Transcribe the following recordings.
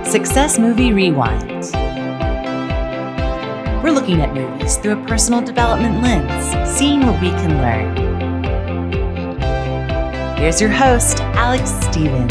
Success Movie Rewind. We're looking at movies through a personal development lens, seeing what we can learn. Here's your host, Alex Stevens.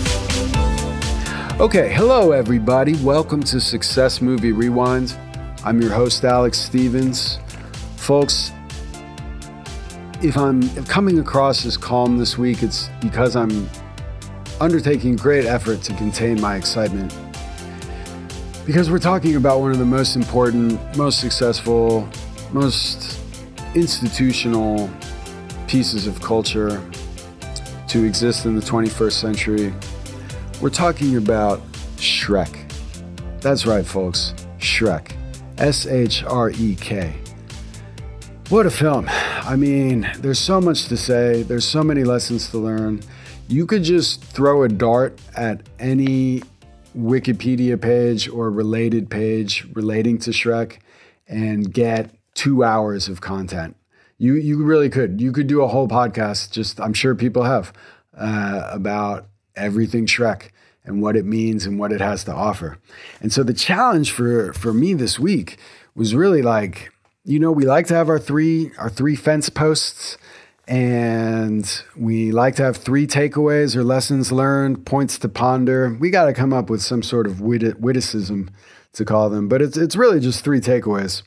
Okay, hello everybody. Welcome to Success Movie Rewind. I'm your host, Alex Stevens. Folks, if I'm coming across as calm this week, it's because I'm undertaking great effort to contain my excitement. Because we're talking about one of the most important, most successful, most institutional pieces of culture to exist in the 21st century. We're talking about Shrek. That's right, folks. Shrek. S-H-R-E-K. What a film. I mean, there's so much to say. There's so many lessons to learn. You could just throw a dart at any Wikipedia page or related page relating to Shrek and get 2 hours of content. You really could. You could do a whole podcast, just I'm sure people have, about everything Shrek and what it means and what it has to offer. And so the challenge for me this week was really like, you know, we like to have our three fence posts, and we like to have 3 takeaways or lessons learned, points to ponder. We got to come up with some sort of witticism to call them, but it's really just 3 takeaways,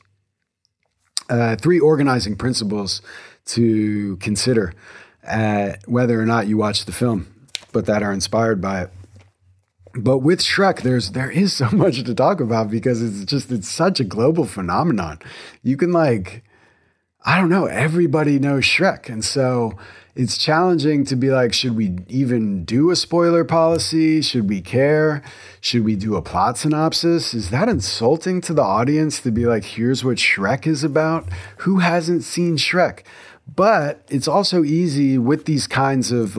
3 organizing principles to consider whether or not you watch the film, but that are inspired by it. But with Shrek, there is so much to talk about because it's such a global phenomenon. You can everybody knows Shrek. And so it's challenging to be like, should we even do a spoiler policy? Should we care? Should we do a plot synopsis? Is that insulting to the audience to be like, here's what Shrek is about? Who hasn't seen Shrek? But it's also easy with these kinds of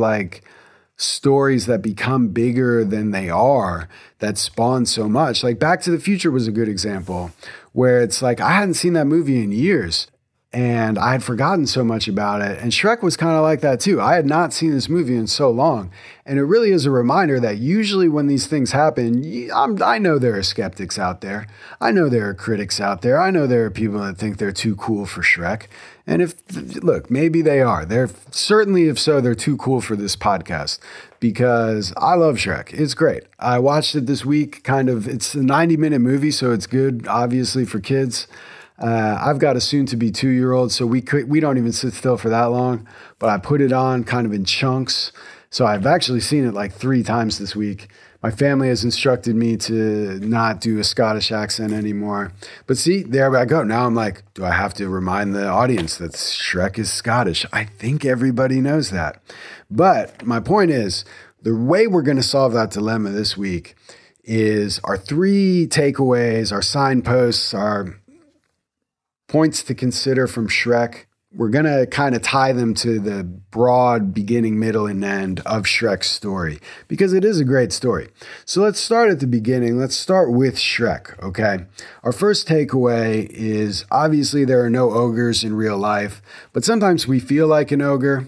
stories that become bigger than they are, that spawn so much. Like Back to the Future was a good example, where it's like, I hadn't seen that movie in years and I had forgotten so much about it. And Shrek was kind of like that too. I had not seen this movie in so long. And it really is a reminder that usually when these things happen, I know there are skeptics out there. I know there are critics out there. I know there are people that think they're too cool for Shrek. And maybe they are. They're certainly, if so, they're too cool for this podcast because I love Shrek. It's great. I watched it this week. It's a 90-minute movie, so it's good, obviously, for kids. I've got a soon-to-be 2-year-old, so we don't even sit still for that long. But I put it on kind of in chunks. So I've actually seen it 3 times this week. My family has instructed me to not do a Scottish accent anymore. But see, there I go. Now I'm like, do I have to remind the audience that Shrek is Scottish? I think everybody knows that. But my point is, the way we're going to solve that dilemma this week is our 3 takeaways, our signposts, our points to consider from Shrek. We're going to kind of tie them to the broad beginning, middle, and end of Shrek's story because it is a great story. So let's start at the beginning. Let's start with Shrek, okay? Our first takeaway is obviously there are no ogres in real life, but sometimes we feel like an ogre.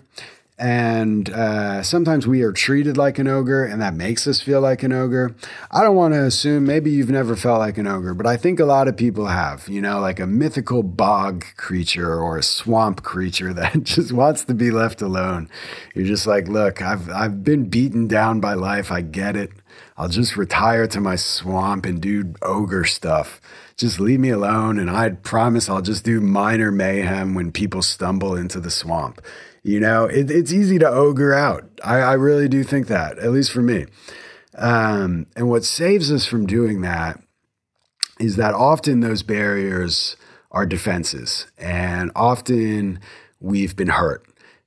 And sometimes we are treated like an ogre, and that makes us feel like an ogre. I don't want to assume, maybe you've never felt like an ogre, but I think a lot of people have, like a mythical bog creature or a swamp creature that just wants to be left alone. You're just like, look, I've been beaten down by life. I get it. I'll just retire to my swamp and do ogre stuff. Just leave me alone, and I promise I'll just do minor mayhem when people stumble into the swamp. It's easy to ogre out. I really do think that, at least for me. And what saves us from doing that is that often those barriers are defenses, and often we've been hurt.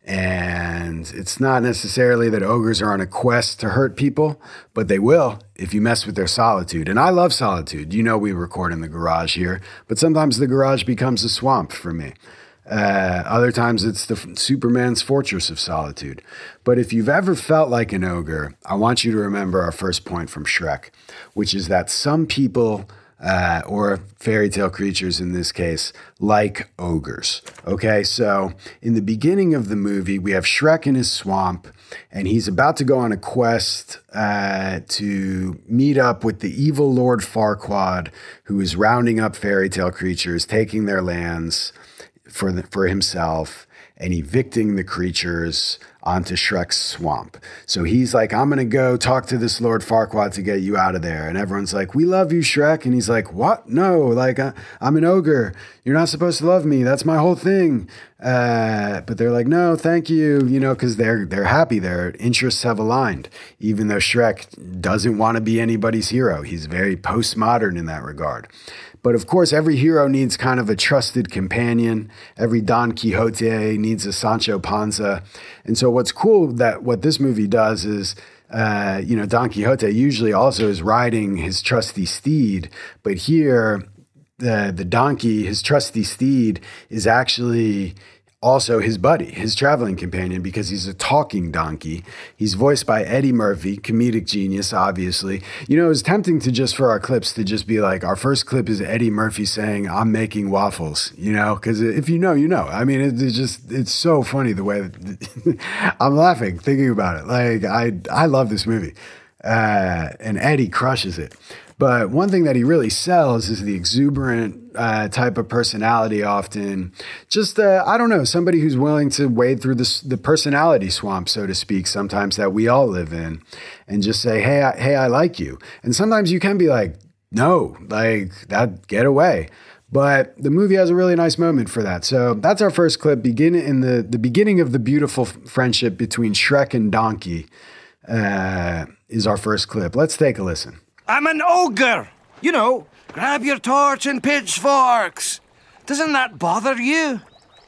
And it's not necessarily that ogres are on a quest to hurt people, but they will if you mess with their solitude. And I love solitude. We record in the garage here, but sometimes the garage becomes a swamp for me. Other times it's the Superman's fortress of solitude. But if you've ever felt like an ogre, I want you to remember our first point from Shrek, which is that some people, or fairy tale creatures in this case, like ogres. Okay, so in the beginning of the movie, we have Shrek in his swamp. and he's about to go on a quest to meet up with the evil Lord Farquaad, who is rounding up fairy tale creatures, taking their lands for himself, and evicting the creatures onto Shrek's swamp. So he's like, I'm going to go talk to this Lord Farquaad to get you out of there. And everyone's like, we love you, Shrek. And he's like, what? No, like, I'm an ogre. You're not supposed to love me. That's my whole thing. But they're like, no, thank you, you know, because they're happy. Their interests have aligned, even though Shrek doesn't want to be anybody's hero. He's very postmodern in that regard. But of course, every hero needs kind of a trusted companion. Every Don Quixote needs a Sancho Panza. And so what's cool that what this movie does is, Don Quixote usually also is riding his trusty steed. But here, the donkey, his trusty steed, is actually also his buddy, his traveling companion, because he's a talking donkey. He's voiced by Eddie Murphy, comedic genius, obviously. You know, it was tempting to just for our clips to just be like, our first clip is Eddie Murphy saying, I'm making waffles, you know, because if you know, you know. I mean, it's so funny the way that I'm laughing thinking about it. Like, I love this movie, and Eddie crushes it. But one thing that he really sells is the exuberant type of personality often. Just, I don't know, somebody who's willing to wade through the personality swamp, so to speak, sometimes that we all live in, and just say, hey, I like you. And sometimes you can be like, no, like that, get away. But the movie has a really nice moment for that. So that's our first clip. In the beginning of the beautiful friendship between Shrek and Donkey is our first clip. Let's take a listen. I'm an ogre. You know, grab your torch and pitchforks. Doesn't that bother you?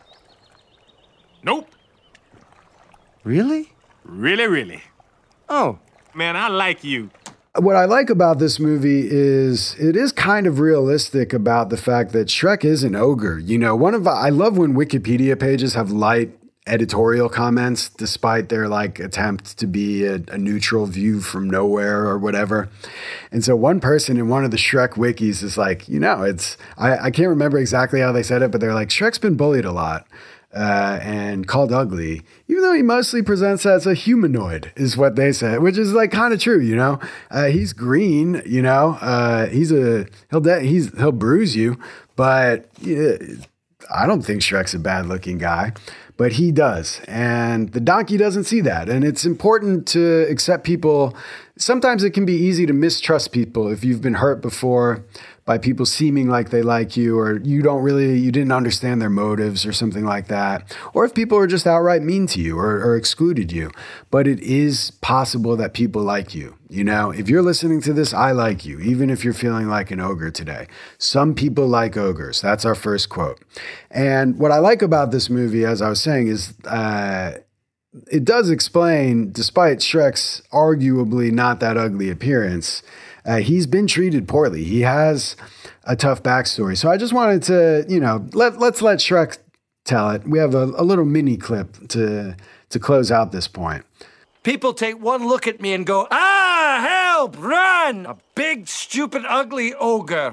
Nope. Really? Really. Oh. Man, I like you. What I like about this movie is it is kind of realistic about the fact that Shrek is an ogre. You know, I love when Wikipedia pages have light editorial comments, despite their like attempt to be a neutral view from nowhere or whatever. And so one person in one of the Shrek wikis is like, you know, I can't remember exactly how they said it, but they're like, Shrek's been bullied a lot and called ugly, even though he mostly presents as a humanoid, is what they said, which is like kind of true, you know. He's green, you know. He'll bruise you, but I don't think Shrek's a bad looking guy. But he does. And the donkey doesn't see that. And it's important to accept people. Sometimes it can be easy to mistrust people if you've been hurt before by people seeming like they like you, or you didn't understand their motives or something like that. Or if people are just outright mean to you or excluded you. But it is possible that people like you. You know, if you're listening to this, I like you, even if you're feeling like an ogre today. Some people like ogres. That's our first quote. And what I like about this movie, as I was saying, is it does explain, despite Shrek's arguably not that ugly appearance, he's been treated poorly. He has a tough backstory. So I just wanted to, you know, let's let Shrek tell it. We have a little mini clip to close out this point. People take one look at me and go, help, run! A big, stupid, ugly ogre.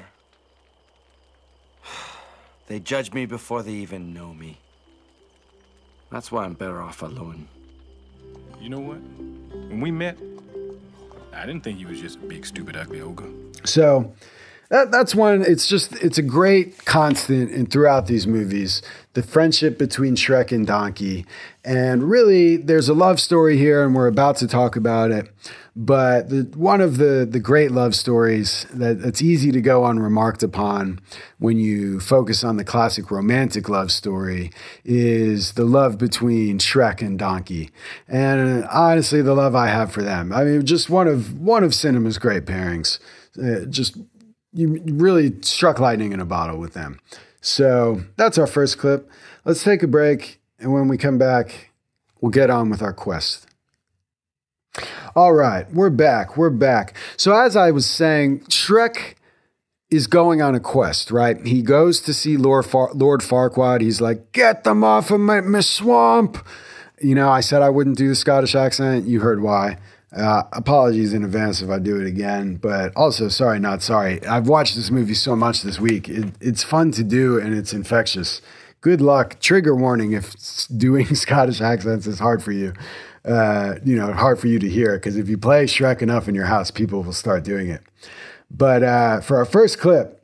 They judge me before they even know me. That's why I'm better off alone. You know what? When we met, I didn't think you was just a big, stupid, ugly ogre. So that's one. It's a great constant throughout these movies, the friendship between Shrek and Donkey. And really, there's a love story here, and we're about to talk about it. But one of the great love stories that's easy to go unremarked upon when you focus on the classic romantic love story is the love between Shrek and Donkey. And honestly, the love I have for them. I mean, just one of cinema's great pairings. You really struck lightning in a bottle with them. So that's our first clip. Let's take a break. And when we come back, we'll get on with our quest. All right, we're back. So as I was saying, Shrek is going on a quest, right? He goes to see Lord Farquaad. He's like, get them off of my swamp. You know, I said I wouldn't do the Scottish accent. You heard why. Apologies in advance if I do it again, but also sorry, not sorry. I've watched this movie so much this week. It's fun to do and it's infectious. Good luck. Trigger warning if doing Scottish accents is hard for you. hard for you to hear, because if you play Shrek enough in your house, people will start doing it. But for our first clip,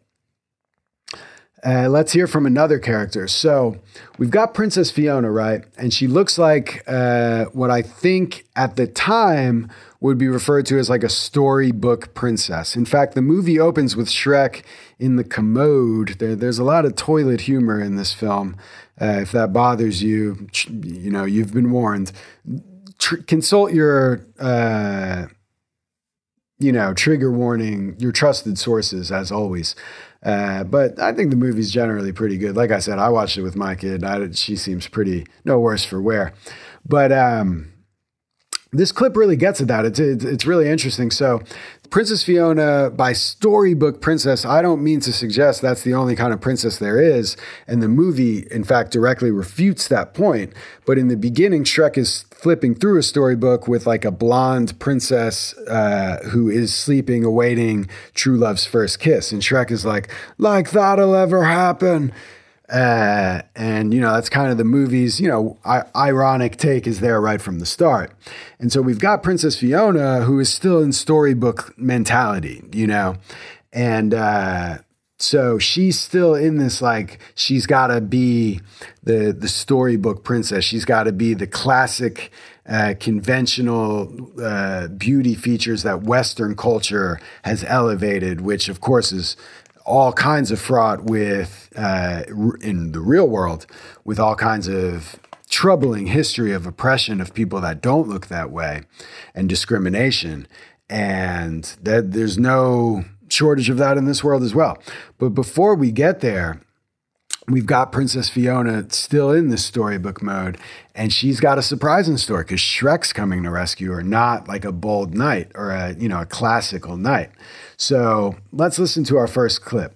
let's hear from another character. So we've got Princess Fiona, right? And she looks like what I think at the time would be referred to as like a storybook princess. In fact, the movie opens with Shrek in the commode. There's a lot of toilet humor in this film. If that bothers you, you've been warned. Consult your, trigger warning, your trusted sources, as always. But I think the movie's generally pretty good. Like I said, I watched it with my kid. She seems no worse for wear. But this clip really gets at that. It's really interesting. So Princess Fiona, by storybook princess, I don't mean to suggest that's the only kind of princess there is. And the movie, in fact, directly refutes that point. But in the beginning, Shrek is flipping through a storybook with like a blonde princess who is sleeping, awaiting true love's first kiss. And Shrek is like that'll ever happen. And that's kind of the movie's, ironic take is there right from the start. And so we've got Princess Fiona, who is still in storybook mentality, and so she's still in this, like, she's got to be the storybook princess. She's got to be the classic, conventional beauty features that Western culture has elevated, which of course is all kinds of fraught with, in the real world, with all kinds of troubling history of oppression of people that don't look that way and discrimination. And that there's no shortage of that in this world as well. But before we get there, we've got Princess Fiona still in this storybook mode, and she's got a surprise in store because Shrek's coming to rescue her, not like a bold knight or a classical knight. So let's listen to our first clip.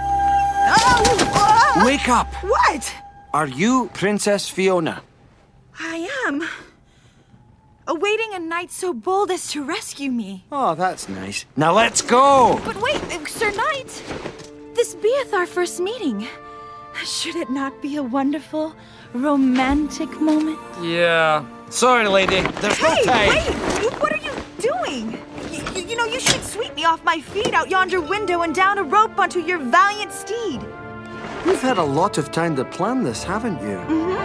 Wake up! What? Are you Princess Fiona? I am. Awaiting a knight so bold as to rescue me. Oh, that's nice. Now let's go! But wait, Sir Knight. This beeth our first meeting. Should it not be a wonderful, romantic moment? Yeah. Sorry, lady. There's no time. Wait! What are you doing? You should sweep me off my feet out yonder window and down a rope onto your valiant steed. You've had a lot of time to plan this, haven't you?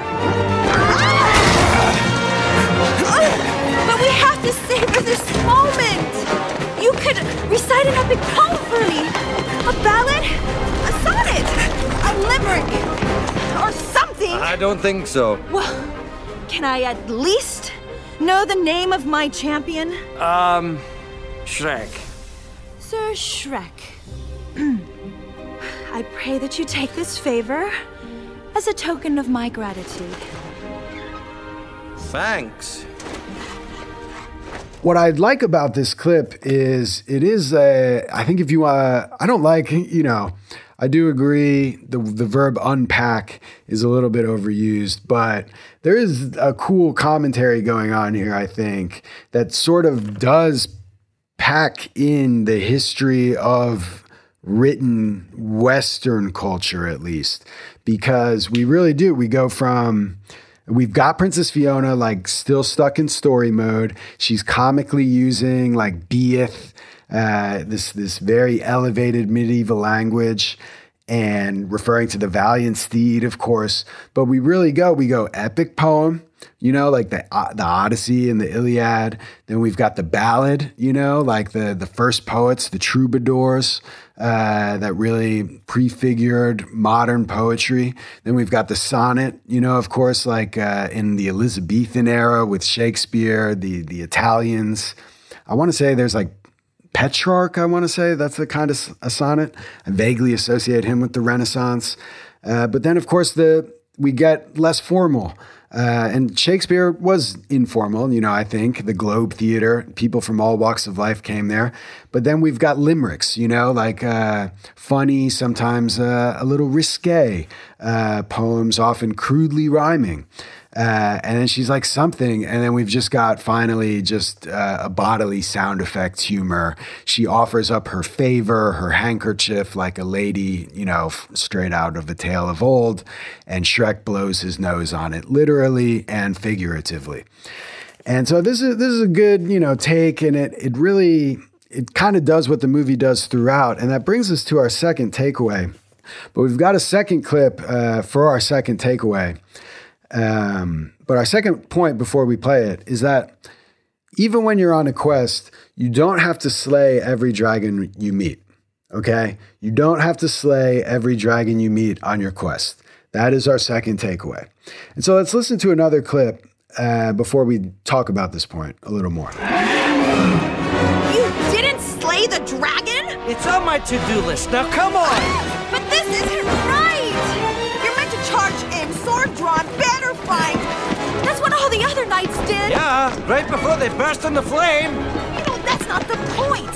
But we have to savor this moment. You could recite an epic poem for me. A ballad, a sonnet, a limerick, or something. I don't think so. Well, can I at least know the name of my champion? Shrek. Sir Shrek. I pray that you take this favor as a token of my gratitude. Thanks. What I'd like about this clip is I think if you, I don't like, I do agree the verb unpack is a little bit overused, but there is a cool commentary going on here, I think, that sort of does pack in the history of written Western culture, at least, because we really do. We've got Princess Fiona, like, still stuck in story mode. She's comically using, like, beith, this very elevated medieval language, and referring to the valiant steed, of course. But we go epic poem, like the Odyssey and the Iliad. Then we've got the ballad, like the first poets, the troubadours, that really prefigured modern poetry. Then we've got the sonnet, of course, like in the Elizabethan era with Shakespeare, the Italians. I want to say there's like Petrarch, that's the kind of a sonnet. I vaguely associate him with the Renaissance. But then, of course, we get less formal. And Shakespeare was informal, I think. The Globe Theater, people from all walks of life came there. But then we've got limericks, like funny, sometimes a little risque poems, often crudely rhyming. And then she's like something, and then we've just got finally just a bodily sound effect humor. She offers up her favor, her handkerchief, like a lady, straight out of a tale of old, and Shrek blows his nose on it, literally and figuratively. And so this is a good, take, and it kind of does what the movie does throughout. And that brings us to our second takeaway. But we've got a second clip for our second takeaway. But our second point before we play it is that even when you're on a quest, you don't have to slay every dragon you meet, okay? You don't have to slay every dragon you meet on your quest. That is our second takeaway. And so let's listen to another clip before we talk about this point a little more. You didn't slay the dragon? It's on my to-do list. Now come on! But this isn't right! You're meant to charge in, sword drawn, banner flying. That's what all the other knights did. Yeah, right before they burst into flame. That's not the point.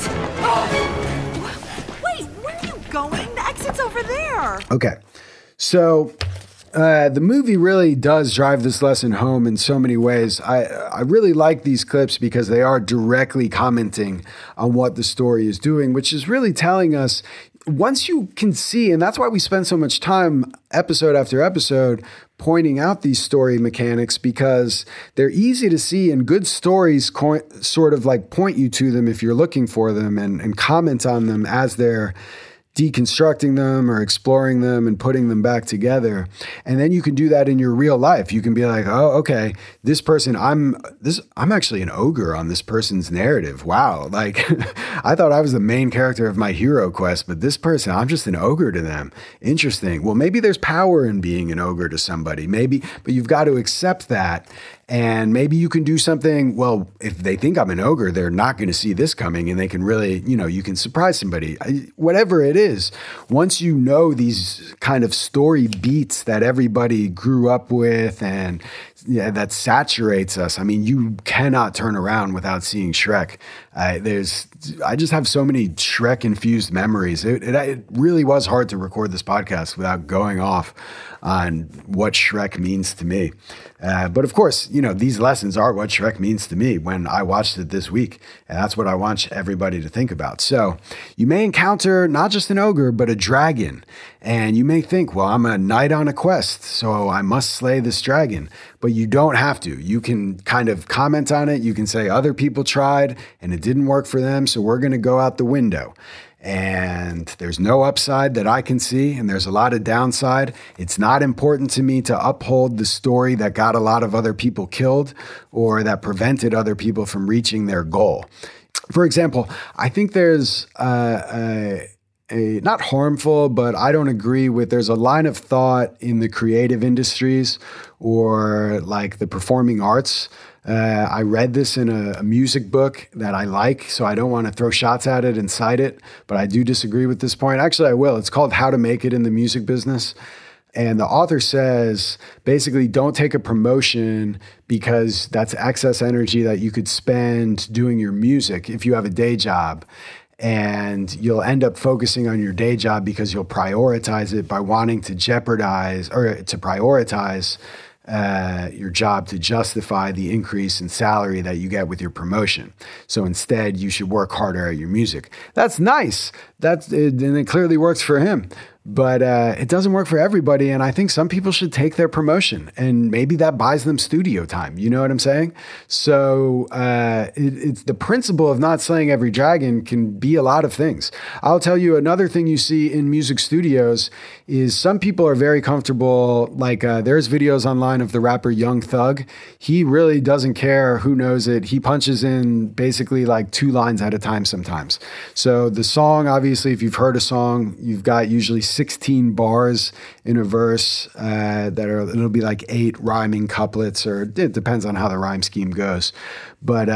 Wait, where are you going? The exit's over there. Okay, so the movie really does drive this lesson home in so many ways. I really like these clips because they are directly commenting on what the story is doing, which is really telling us, once you can see, and that's why we spend so much time episode after episode pointing out these story mechanics, because they're easy to see, and good stories sort of like point you to them if you're looking for them, and comment on them as they're deconstructing them or exploring them and putting them back together. And then you can do that in your real life. You can be like, oh, okay, this person, I'm actually an ogre on this person's narrative. Wow. Like I thought I was the main character of my hero quest, but this person, I'm just an ogre to them. Interesting. Well, maybe there's power in being an ogre to somebody, maybe, but you've got to accept that. And maybe you can do something, well, if they think I'm an ogre, they're not going to see this coming, and they can really, you can surprise somebody. Whatever it is, once you know these kind of story beats that everybody grew up with and that saturates us, I mean, you cannot turn around without seeing Shrek. I just have so many Shrek-infused memories. It really was hard to record this podcast without going off on what Shrek means to me. But of course, these lessons are what Shrek means to me when I watched it this week. And that's what I want everybody to think about. So you may encounter not just an ogre, but a dragon. And you may think, well, I'm a knight on a quest, so I must slay this dragon. But you don't have to. You can kind of comment on it. You can say other people tried and it didn't work for them, so we're going to go out the window. And there's no upside that I can see, and there's a lot of downside. It's not important to me to uphold the story that got a lot of other people killed or that prevented other people from reaching their goal. For example, I think there's not harmful, but I don't agree with, there's a line of thought in the creative industries or like the performing arts. I read this in a music book that I like, so I don't want to throw shots at it and cite it, but I do disagree with this point. Actually, I will. It's called How to Make It in the Music Business. And the author says, basically, don't take a promotion because that's excess energy that you could spend doing your music if you have a day job. And you'll end up focusing on your day job because you'll prioritize it by wanting to jeopardize or to prioritize your job to justify the increase in salary that you get with your promotion. So instead, you should work harder at your music. That's nice. And it clearly works for him. But it doesn't work for everybody, and I think some people should take their promotion, and maybe that buys them studio time. You know what I'm saying? So it's the principle of not slaying every dragon can be a lot of things. I'll tell you another thing you see in music studios is some people are very comfortable. Like there's videos online of the rapper Young Thug. He really doesn't care who knows it. He punches in basically like 2 lines at a time sometimes. So the song, obviously, if you've heard a song, you've got usually 16 bars in a verse it'll be like 8 rhyming couplets, or it depends on how the rhyme scheme goes. But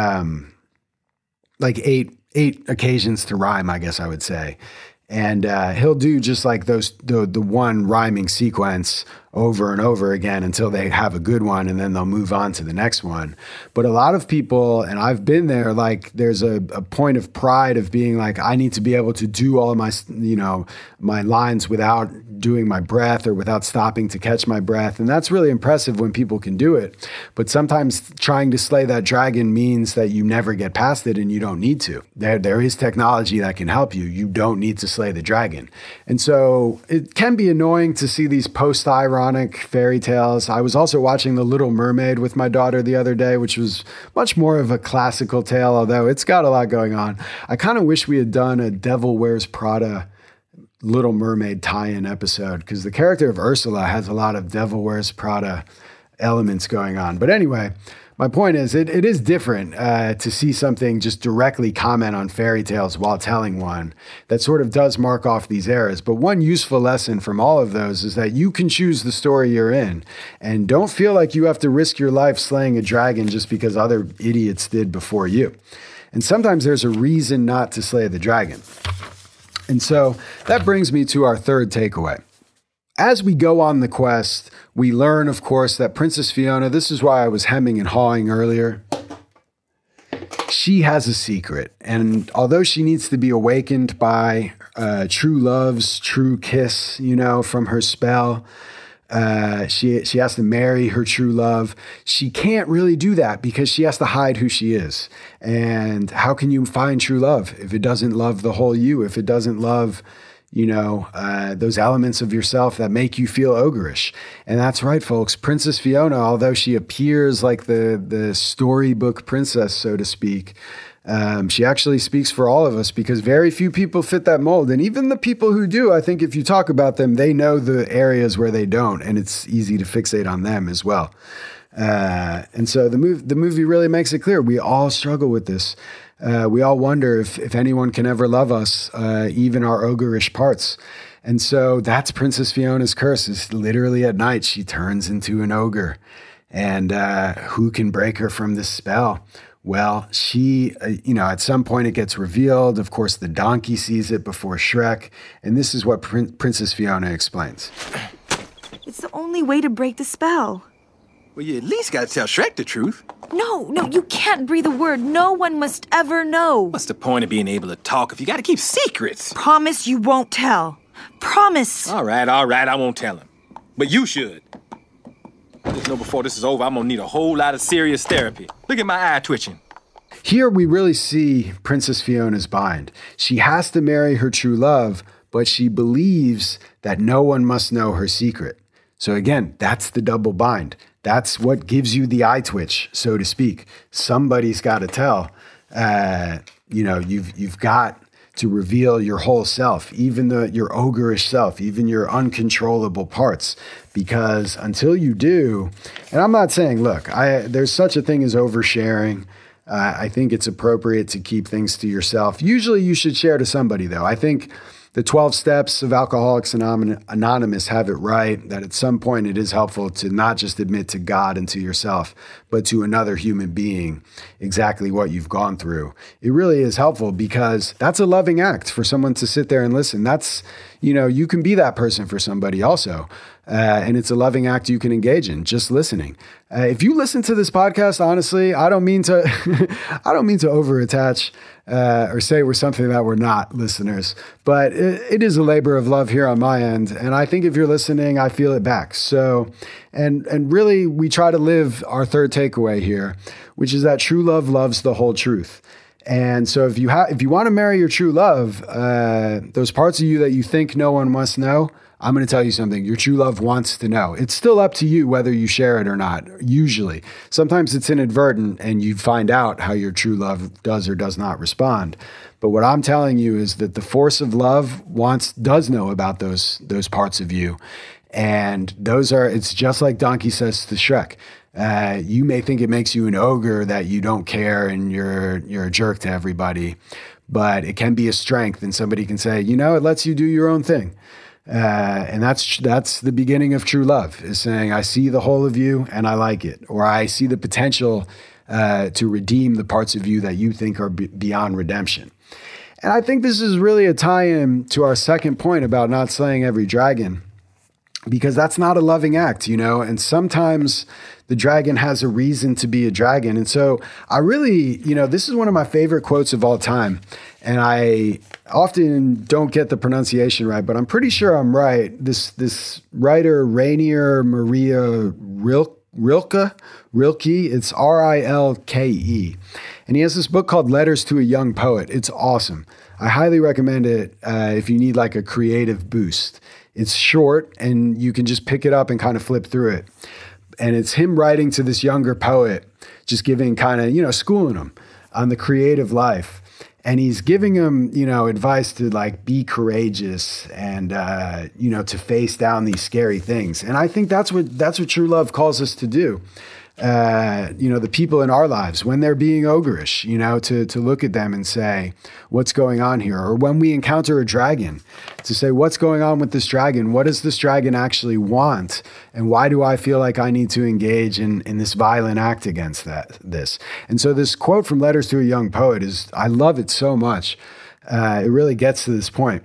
like eight occasions to rhyme, I guess I would say. And he'll do just like the one rhyming sequence over and over again until they have a good one, and then they'll move on to the next one. But a lot of people, and I've been there, like there's a point of pride of being like, I need to be able to do all of my, my lines without doing my breath or without stopping to catch my breath. And that's really impressive when people can do it. But sometimes trying to slay that dragon means that you never get past it, and you don't need to. There is technology that can help you. You don't need to slay the dragon. And so it can be annoying to see these post-ironic oxymoronic fairy tales. I was also watching The Little Mermaid with my daughter the other day, which was much more of a classical tale, although it's got a lot going on. I kind of wish we had done a Devil Wears Prada Little Mermaid tie-in episode, because the character of Ursula has a lot of Devil Wears Prada elements going on. But anyway, my point is, it is different to see something just directly comment on fairy tales while telling one that sort of does mark off these eras. But one useful lesson from all of those is that you can choose the story you're in, and don't feel like you have to risk your life slaying a dragon just because other idiots did before you. And sometimes there's a reason not to slay the dragon. And so that brings me to our third takeaway. As we go on the quest, we learn, of course, that Princess Fiona, this is why I was hemming and hawing earlier, she has a secret. And although she needs to be awakened by true love's true kiss, from her spell, she has to marry her true love. She can't really do that because she has to hide who she is. And how can you find true love if it doesn't love the whole you, if it doesn't love those elements of yourself that make you feel ogreish? And that's right, folks. Princess Fiona, although she appears like the storybook princess, so to speak, she actually speaks for all of us, because very few people fit that mold. And even the people who do, I think if you talk about them, they know the areas where they don't, and it's easy to fixate on them as well. And so the movie really makes it clear. We all struggle with this. We all wonder if anyone can ever love us, even our ogreish parts. And so that's Princess Fiona's curse, is literally at night she turns into an ogre. And who can break her from this spell? Well, she, at some point it gets revealed. Of course, the donkey sees it before Shrek. And this is what Princess Fiona explains. It's the only way to break the spell. Well, you at least gotta tell Shrek the truth. No, you can't breathe a word. No one must ever know. What's the point of being able to talk if you gotta keep secrets? Promise you won't tell. Promise. All right, I won't tell him. But you should. I just know before this is over, I'm gonna need a whole lot of serious therapy. Look at my eye twitching. Here we really see Princess Fiona's bind. She has to marry her true love, but she believes that no one must know her secret. So again, that's the double bind. That's what gives you the eye twitch, so to speak. Somebody's got to tell. You've got to reveal your whole self, even your ogreish self, even your uncontrollable parts. Because until you do, and I'm not saying, look, there's such a thing as oversharing. I think it's appropriate to keep things to yourself. Usually you should share to somebody, though. I think the 12 steps of Alcoholics Anonymous have it right, that at some point it is helpful to not just admit to God and to yourself, but to another human being exactly what you've gone through. It really is helpful, because that's a loving act for someone to sit there and listen. That's, you can be that person for somebody also. And it's a loving act you can engage in, just listening. If you listen to this podcast, honestly, I don't mean to overattach or say we're something that we're not, listeners. But it is a labor of love here on my end. And I think if you're listening, I feel it back. So, and really, we try to live our third takeaway here, which is that true love loves the whole truth. And so if you want to marry your true love, those parts of you that you think no one must know, I'm going to tell you something. Your true love wants to know. It's still up to you whether you share it or not, usually. Sometimes it's inadvertent and you find out how your true love does or does not respond. But what I'm telling you is that the force of love does know about those parts of you. And it's just like Donkey says to Shrek. You may think it makes you an ogre that you don't care and you're a jerk to everybody, but it can be a strength, and somebody can say, it lets you do your own thing. And that's the beginning of true love, is saying, I see the whole of you and I like it, or I see the potential to redeem the parts of you that you think are beyond redemption. And I think this is really a tie-in to our second point about not slaying every dragon, because that's not a loving act, and sometimes the dragon has a reason to be a dragon. And so I really, this is one of my favorite quotes of all time. And I often don't get the pronunciation right, but I'm pretty sure I'm right. This writer, Rainier Maria Rilke, it's Rilke. And he has this book called Letters to a Young Poet. It's awesome. I highly recommend it if you need like a creative boost. It's short and you can just pick it up and kind of flip through it. And it's him writing to this younger poet, just giving kind of, schooling him on the creative life. And he's giving him, advice to like be courageous and, to face down these scary things. And I think that's what true love calls us to do. The people in our lives, when they're being ogreish, to look at them and say, what's going on here? Or when we encounter a dragon, to say, what's going on with this dragon? What does this dragon actually want? And why do I feel like I need to engage in this violent act against this? And so this quote from Letters to a Young Poet I love it so much. It really gets to this point.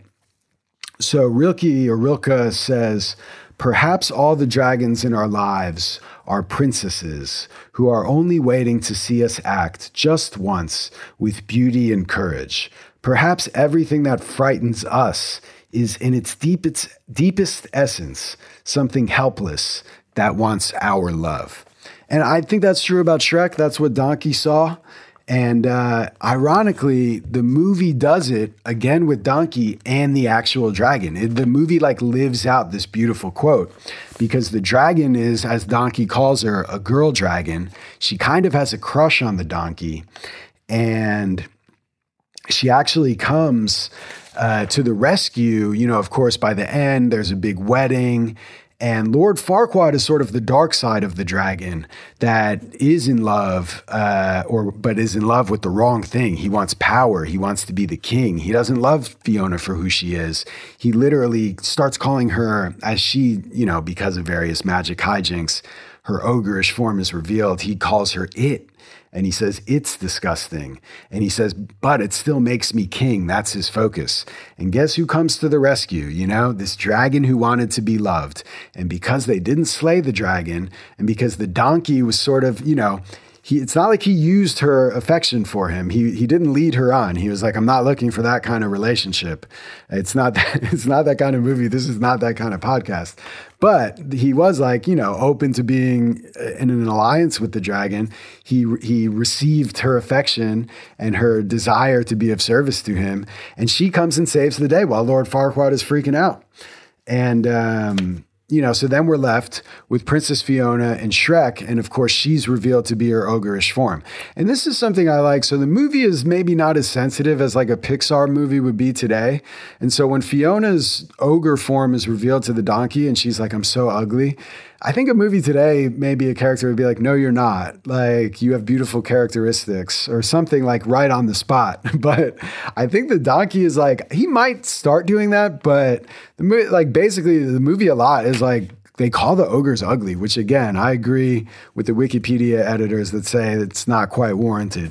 So Rilke says, perhaps all the dragons in our lives are princesses who are only waiting to see us act just once with beauty and courage. Perhaps everything that frightens us is in its deepest essence something helpless that wants our love. And I think that's true about Shrek. That's what Donkey saw. And ironically, the movie does it again with Donkey and the actual dragon. The movie like lives out this beautiful quote because the dragon is, as Donkey calls her, a girl dragon. She kind of has a crush on the donkey. And she actually comes to the rescue. Of course, by the end, there's a big wedding. And Lord Farquaad is sort of the dark side of the dragon that is in love, but is in love with the wrong thing. He wants power. He wants to be the king. He doesn't love Fiona for who she is. He literally starts calling her, as she, because of various magic hijinks, her ogreish form is revealed. He calls her it. And he says, it's disgusting. And he says, but it still makes me king. That's his focus. And guess who comes to the rescue? This dragon who wanted to be loved. And because they didn't slay the dragon, and because the donkey was sort of, it's not like he used her affection for him. He didn't lead her on. He was like, I'm not looking for that kind of relationship. It's not that kind of movie. This is not that kind of podcast. But he was like, open to being in an alliance with the dragon. He received her affection and her desire to be of service to him. And she comes and saves the day while Lord Farquaad is freaking out. And, so then we're left with Princess Fiona and Shrek. And of course, she's revealed to be her ogreish form. And this is something I like. So the movie is maybe not as sensitive as like a Pixar movie would be today. And so when Fiona's ogre form is revealed to the donkey and she's like, I'm so ugly. I think a movie today, maybe a character would be like, no, you're not. Like, you have beautiful characteristics or something like right on the spot. But I think the donkey is like, he might start doing that, but basically the movie a lot is like, they call the ogres ugly, which again, I agree with the Wikipedia editors that say it's not quite warranted.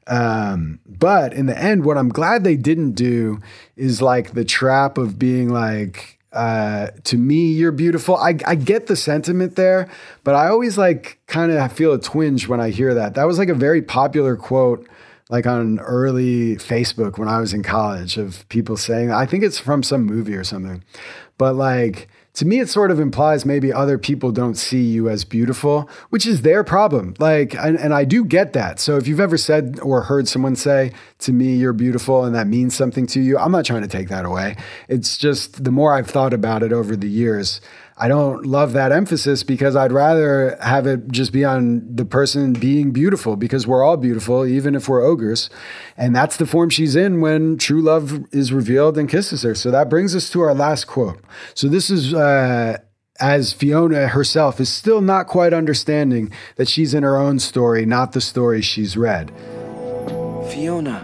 But in the end, what I'm glad they didn't do is like the trap of being like, to me, you're beautiful. I get the sentiment there, but I always like kind of feel a twinge when I hear that. That was like a very popular quote, like on early Facebook when I was in college, of people saying that. I think it's from some movie or something, but like, to me, it sort of implies maybe other people don't see you as beautiful, which is their problem. Like, and I do get that. So if you've ever said or heard someone say, to me, you're beautiful, and that means something to you, I'm not trying to take that away. It's just the more I've thought about it over the years, I don't love that emphasis because I'd rather have it just be on the person being beautiful, because we're all beautiful, even if we're ogres. And that's the form she's in when true love is revealed and kisses her. So that brings us to our last quote. So this is as Fiona herself is still not quite understanding that she's in her own story, not the story she's read. Fiona,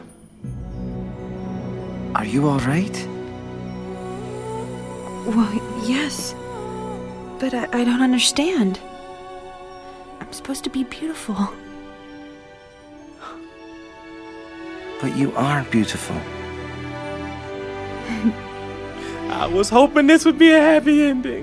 are you all right? Well, yes. But I don't understand. I'm supposed to be beautiful. But you are beautiful. I was hoping this would be a happy ending.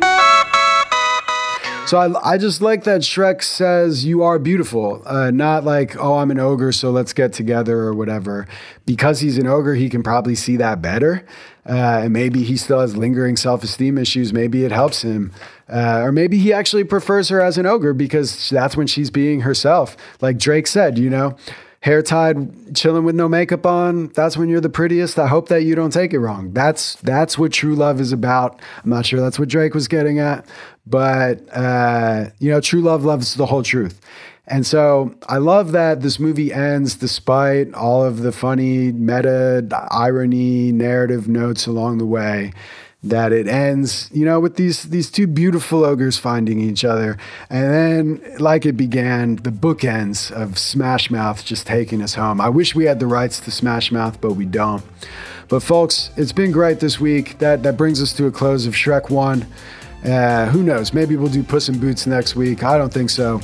So I just like that Shrek says you are beautiful, not like, oh, I'm an ogre, so let's get together or whatever. Because he's an ogre, he can probably see that better. And maybe he still has lingering self-esteem issues. Maybe it helps him. Or maybe he actually prefers her as an ogre because that's when she's being herself. Like Drake said, hair tied, chilling with no makeup on, that's when you're the prettiest. I hope that you don't take it wrong. That's what true love is about. I'm not sure that's what Drake was getting at, but true love loves the whole truth. And so I love that this movie ends despite all of the funny meta irony narrative notes along the way, that it ends, with these two beautiful ogres finding each other. And then, like it began, the bookends of Smash Mouth just taking us home. I wish we had the rights to Smash Mouth, but we don't. But folks, it's been great this week. That brings us to a close of Shrek 1. Who knows? Maybe we'll do Puss in Boots next week. I don't think so.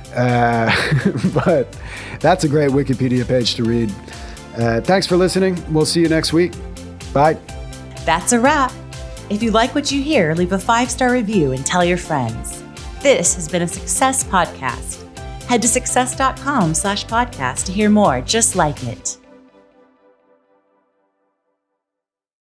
But that's a great Wikipedia page to read. Thanks for listening. We'll see you next week. Bye. That's a wrap. If you like what you hear, leave a 5-star review and tell your friends. This has been a Success Podcast. Head to success.com/podcast to hear more just like it.